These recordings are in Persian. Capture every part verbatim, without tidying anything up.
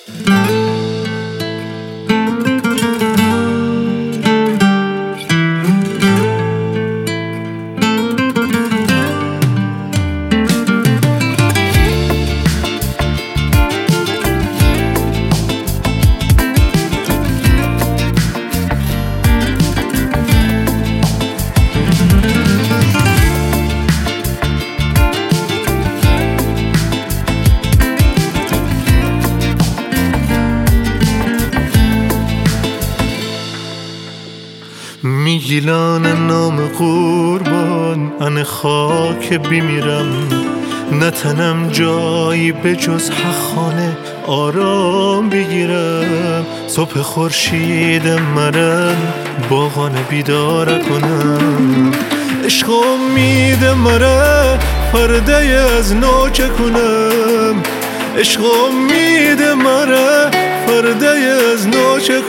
میگیلان نام قربان ان خاک بیمیرم، نتنم جایی به جز حقانه آرام بگیرم. صبح خورشید مرن باغان بیدار کنم، عشق امید مره پرده از نو چه کنم، عشق امید مره پرده از نو چه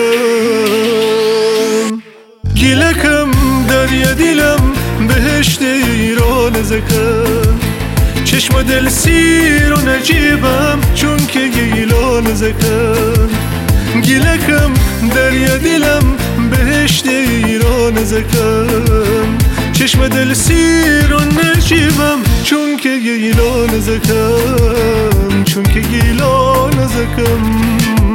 کنم. گیلکم دریا دیلم بهشت ایران زکم، چشم دل سیر و نجیبم چون که گیلان زکم. گیلکم دریا دیلم بهشت ایران زکم، چشم دل سیر و نجیبم چون که گیلان زکم، چون که گیلان زکم.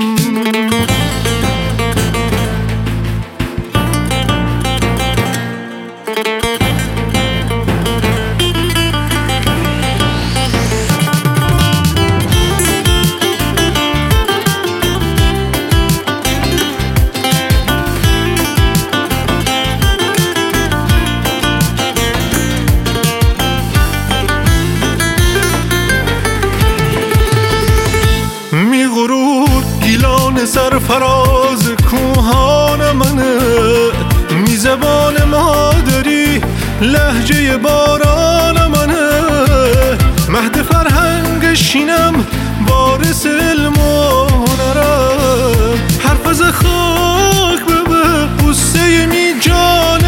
سرفراز کوهان منه، می زبان مادری لهجه باران منه. مهد فرهنگ شینم وارث علم و هنرم، حرف از خاک ببه قصه می جان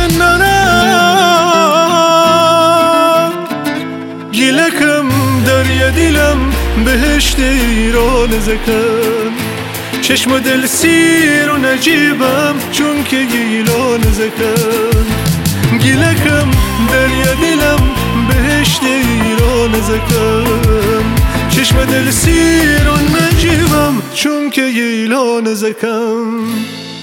ننم. گیلکم دریا دیلم بهشت ایران زکم، چشم دل سیر و نجیبم چون که گیلان زکم. گیلکم دریا دیلم بهشت ایران زکم، چشم دل سیر و نجیبم چون که گیلان زکم.